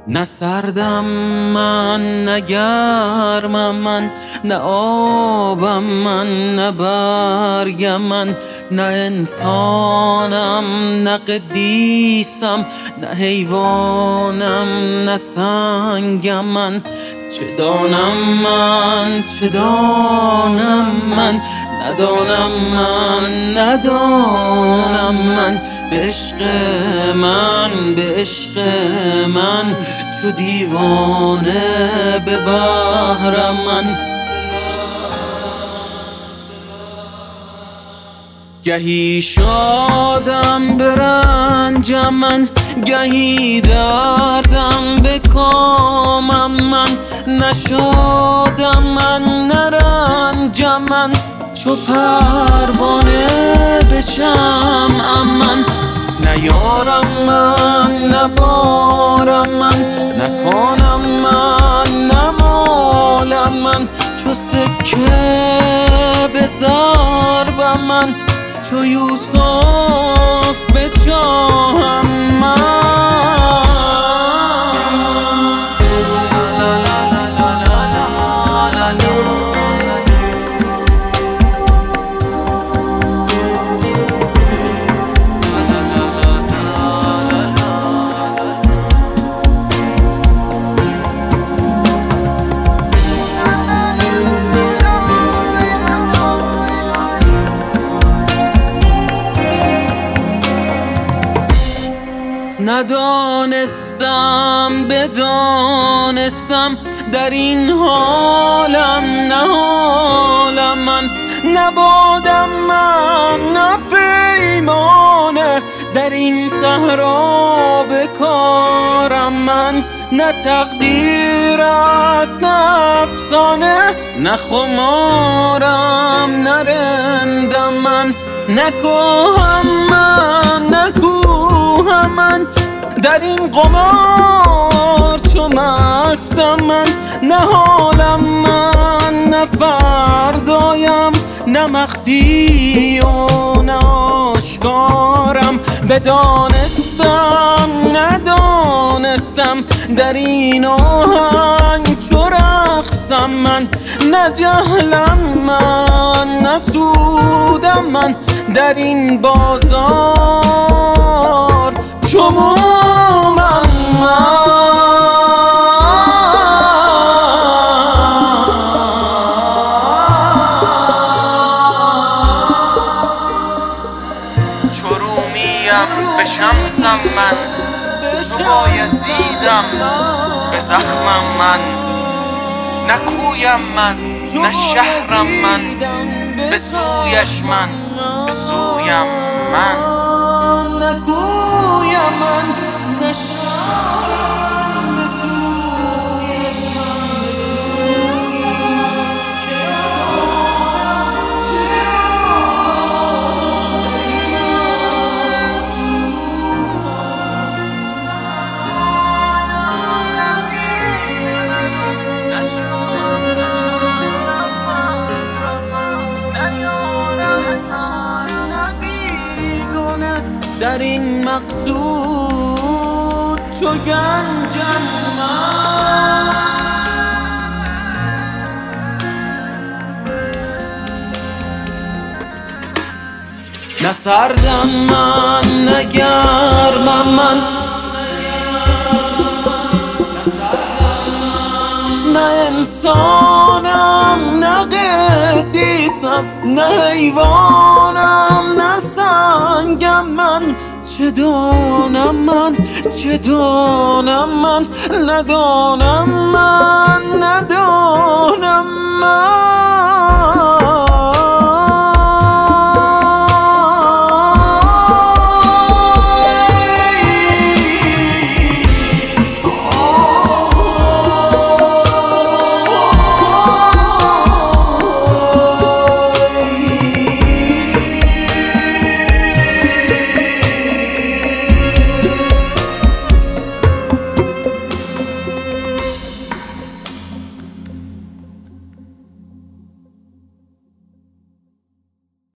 نه سردم من، نه گرمم من، نه آبم من، نه برگم من، نه انسانم، نه قدیسم، نه حیوانم، نه سنگم من. چه دانم من، چه دانم من، ندانم من، ندانم من. به عشق من، به عشق من، چو دیوانه به بحرم من. گهی شادم به رنجم من، گهی دردم به کامم من. نشادم من، نه رنجم من، چو پروانه به شمعم من. نه یارم من، نه بارم من، نه کانم من، نه مالم من. چو سکه به ضربم من، چو یوسف به چاهم من. ندانستم بدانستم در این حالم، نه حالم من. نبادم من، نه پیمانه در این صحرا به کارم من. نه تقدیر است، نه افسانه، نه خمارم، نه رندم من. نه کوهم من، نه کوهم من در این قمار چو مستم من. نه حالم من، نه فردایم، نه مخفی و نه آشکارم. بدانستم ندانستم در این آهنگ چو رقصم من. نه جهلم من، نه سودم من در این بازار چو مومم من. چو رومیم به شمسم من، چو بایزیدم به زخمم من. نه کویم من، نه شهرم من، به سویش من، به سویم من. نه کویم من، نه شهرم، به سویش من، به سویم که دارم چه در این مقصود چو گنجم من. نه سردم من، نه گرمم من، نه انسانم، نه قدیسم، نه حیوانم، نه سنگم من. چه دانم من، چه دانم من، ندانم من، ندانم من.